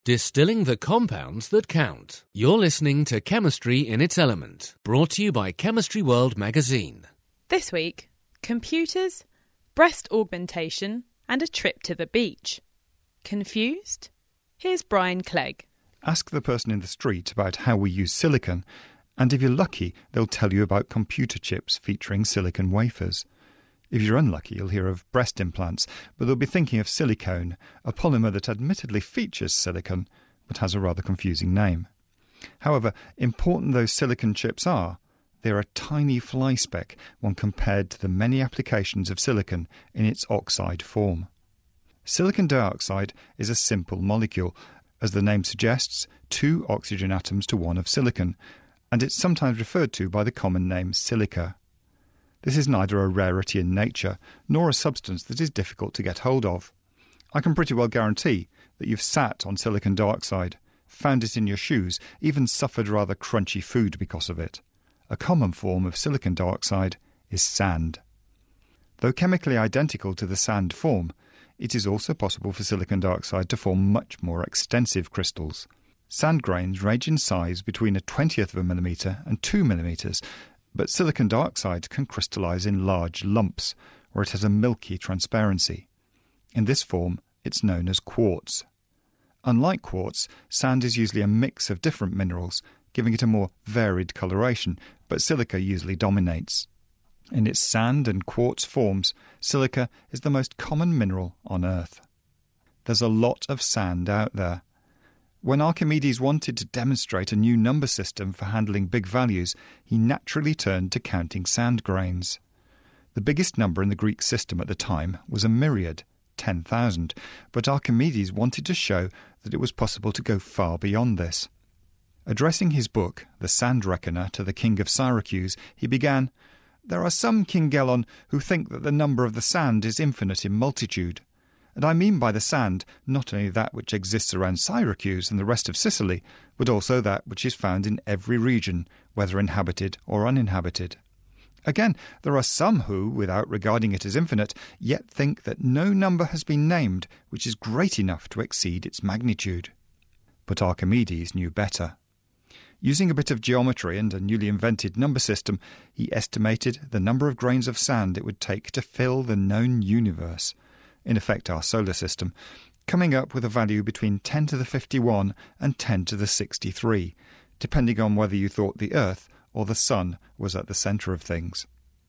Distilling the compounds that count. You're listening to Chemistry in its Element, brought to you by Chemistry World magazine. This week, computers, breast augmentation, and a trip to the beach. Confused? Here's Brian Clegg. Ask the person in the street about how we use silicon, and if you're lucky, they'll tell you about computer chips featuring silicon wafers. If you're unlucky, you'll hear of breast implants, but they'll be thinking of silicone, a polymer that admittedly features silicon, but has a rather confusing name. However, important those silicon chips are, they're a tiny fly speck when compared to the many applications of silicon in its oxide form. Silicon dioxide is a simple molecule, as the name suggests, 2 oxygen atoms to 1 of silicon, and it's sometimes referred to by the common name silica. This is neither a rarity in nature, nor a substance that is difficult to get hold of. I can pretty well guarantee that you've sat on silicon dioxide, found it in your shoes, even suffered rather crunchy food because of it. A common form of silicon dioxide is sand. Though chemically identical to the sand form, it is also possible for silicon dioxide to form much more extensive crystals. Sand grains range in size between a 20th of a millimetre and 2 millimetres, but silicon dioxide can crystallize in large lumps, where it has a milky transparency. In this form, it's known as quartz. Unlike quartz, sand is usually a mix of different minerals, giving it a more varied coloration, but silica usually dominates. In its sand and quartz forms, silica is the most common mineral on Earth. There's a lot of sand out there. When Archimedes wanted to demonstrate a new number system for handling big values, he naturally turned to counting sand grains. The biggest number in the Greek system at the time was a myriad, 10,000, but Archimedes wanted to show that it was possible to go far beyond this. Addressing his book, The Sand Reckoner, to the king of Syracuse, he began, "There are some, King Gelon, who think that the number of the sand is infinite in multitude. And I mean by the sand not only that which exists around Syracuse and the rest of Sicily, but also that which is found in every region, whether inhabited or uninhabited. Again, there are some who, without regarding it as infinite, yet think that no number has been named which is great enough to exceed its magnitude." But Archimedes knew better. Using a bit of geometry and a newly invented number system, he estimated the number of grains of sand it would take to fill the known universe, in effect our solar system, coming up with a value between 10 to the 51 and 10 to the 63, depending on whether you thought the Earth or the Sun was at the centre of things.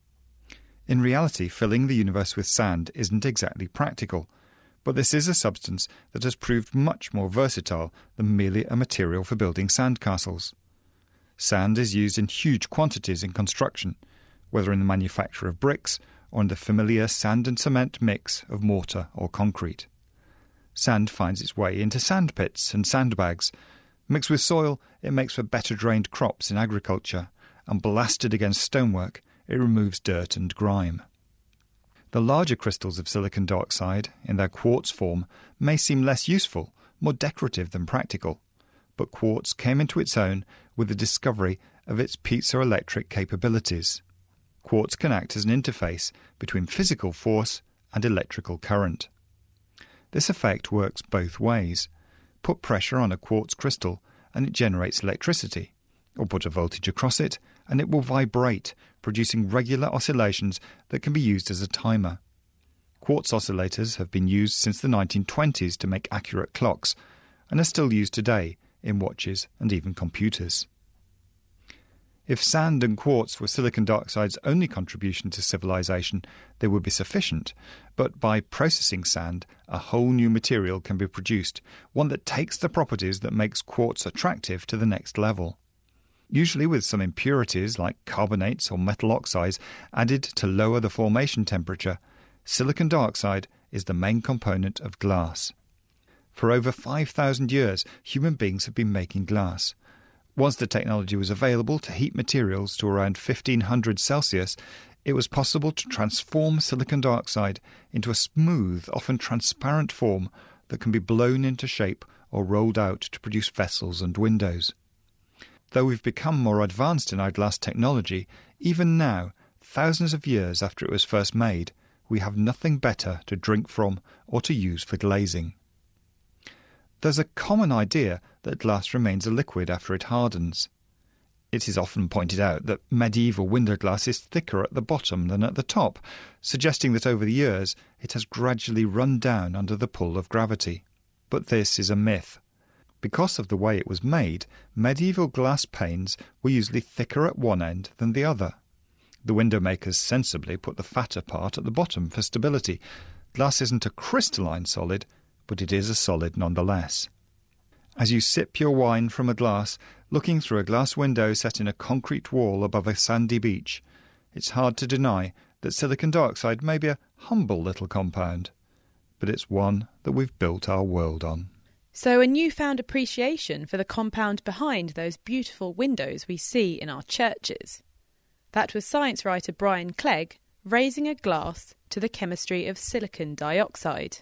In reality, filling the universe with sand isn't exactly practical, but this is a substance that has proved much more versatile than merely a material for building sandcastles. Sand is used in huge quantities in construction, whether in the manufacture of bricks or in the familiar sand and cement mix of mortar or concrete. Sand finds its way into sandpits and sandbags. Mixed with soil, it makes for better drained crops in agriculture, and blasted against stonework, it removes dirt and grime. The larger crystals of silicon dioxide, in their quartz form, may seem less useful, more decorative than practical, but quartz came into its own with the discovery of its piezoelectric capabilities. Quartz can act as an interface between physical force and electrical current. This effect works both ways. Put pressure on a quartz crystal and it generates electricity, or put a voltage across it and it will vibrate, producing regular oscillations that can be used as a timer. Quartz oscillators have been used since the 1920s to make accurate clocks and are still used today in watches and even computers. If sand and quartz were silicon dioxide's only contribution to civilization, they would be sufficient, but by processing sand, a whole new material can be produced, one that takes the properties that makes quartz attractive to the next level. Usually with some impurities like carbonates or metal oxides added to lower the formation temperature, silicon dioxide is the main component of glass. For over 5,000 years, human beings have been making glass. Once the technology was available to heat materials to around 1500 Celsius, it was possible to transform silicon dioxide into a smooth, often transparent form that can be blown into shape or rolled out to produce vessels and windows. Though we've become more advanced in our glass technology, even now, thousands of years after it was first made, we have nothing better to drink from or to use for glazing. There's a common idea that glass remains a liquid after it hardens. It is often pointed out that medieval window glass is thicker at the bottom than at the top, suggesting that over the years it has gradually run down under the pull of gravity. But this is a myth. Because of the way it was made, medieval glass panes were usually thicker at one end than the other. The window makers sensibly put the fatter part at the bottom for stability. Glass isn't a crystalline solid, but it is a solid nonetheless. As you sip your wine from a glass, looking through a glass window set in a concrete wall above a sandy beach, it's hard to deny that silicon dioxide may be a humble little compound, but it's one that we've built our world on. So a newfound appreciation for the compound behind those beautiful windows we see in our churches. That was science writer Brian Clegg raising a glass to the chemistry of silicon dioxide.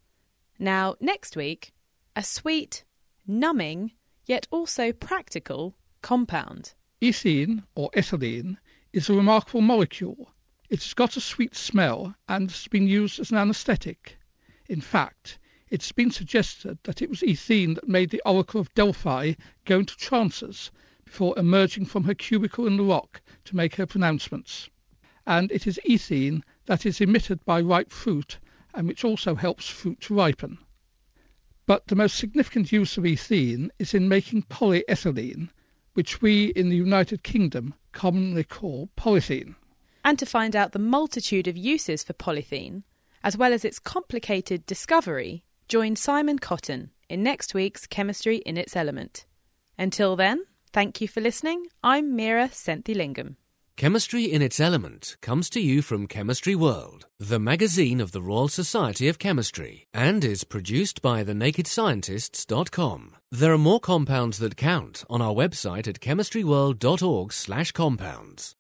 Now, next week, a sweet, numbing, yet also practical compound. Ethene, or ethylene, is a remarkable molecule. It's got a sweet smell and has been used as an anaesthetic. In fact, it's been suggested that it was ethene that made the Oracle of Delphi go into trances before emerging from her cubicle in the rock to make her pronouncements. And it is ethene that is emitted by ripe fruit and which also helps fruit to ripen. But the most significant use of ethene is in making polyethylene, which we in the United Kingdom commonly call polythene. And to find out the multitude of uses for polythene, as well as its complicated discovery, join Simon Cotton in next week's Chemistry in its Element. Until then, thank you for listening. I'm Meera Senthilingam. Chemistry in its Element comes to you from Chemistry World, the magazine of the Royal Society of Chemistry, and is produced by thenakedscientists.com. There are more compounds that count on our website at chemistryworld.org/compounds.